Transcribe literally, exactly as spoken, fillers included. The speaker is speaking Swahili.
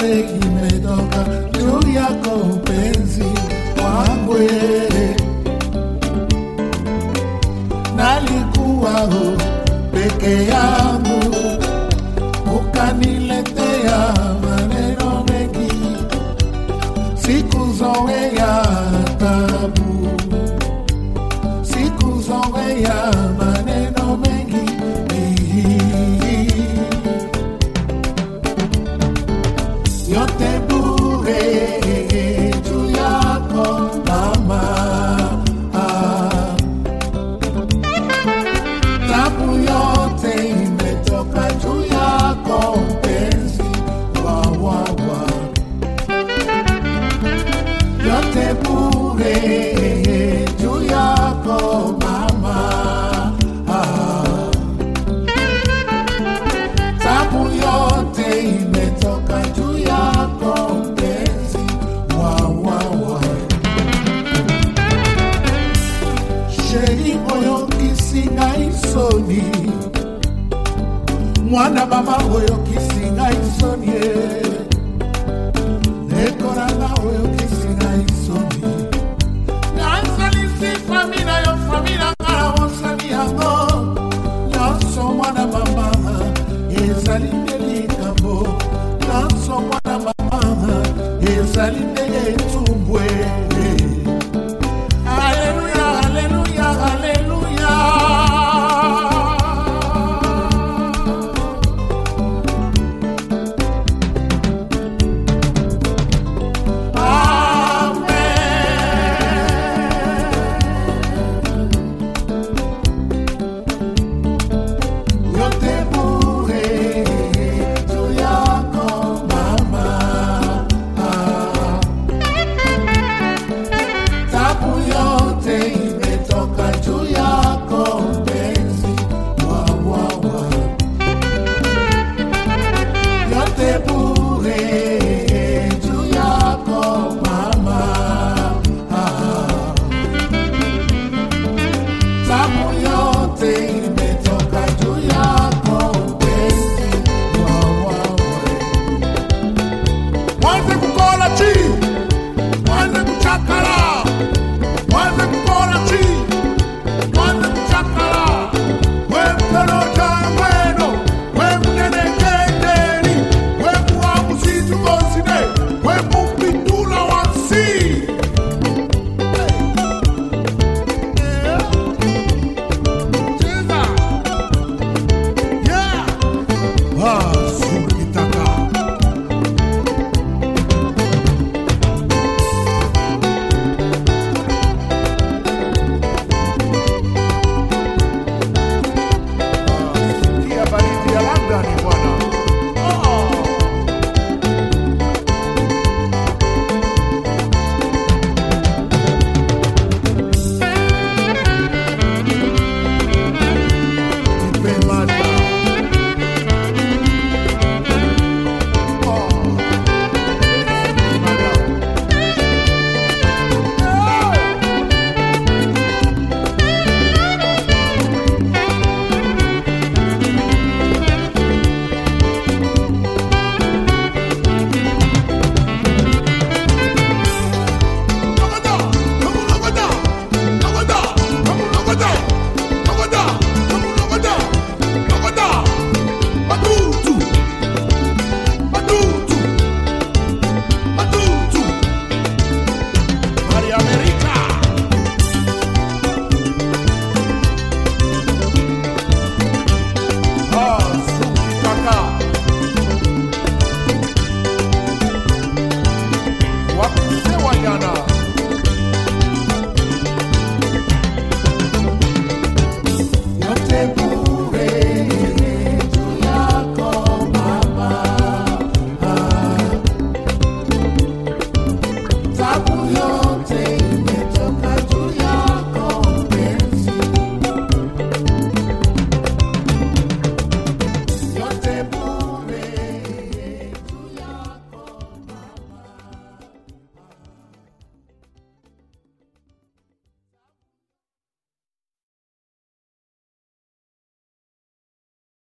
yote imetoka juu yako mpenzi wangu. Nalikuwa peke yangu, ukaniletea maneno mengi, sikuzoea tabu, sikuzoea maneno mengi. Yote bure juu yako mama, tabu yote imetoka juu yako mpenzi wa wa wa. Yote bure juu yako mama, tabu yote imetoka juu yako mpenzi wa wa wa. Sheri oyo kisinga isoni, mwana mama oyo kisinga isoni, nekoranga oyo kisinga isoni. Nansalisi famina yo famina ngara wosani yango, nyoso mwana mama ezali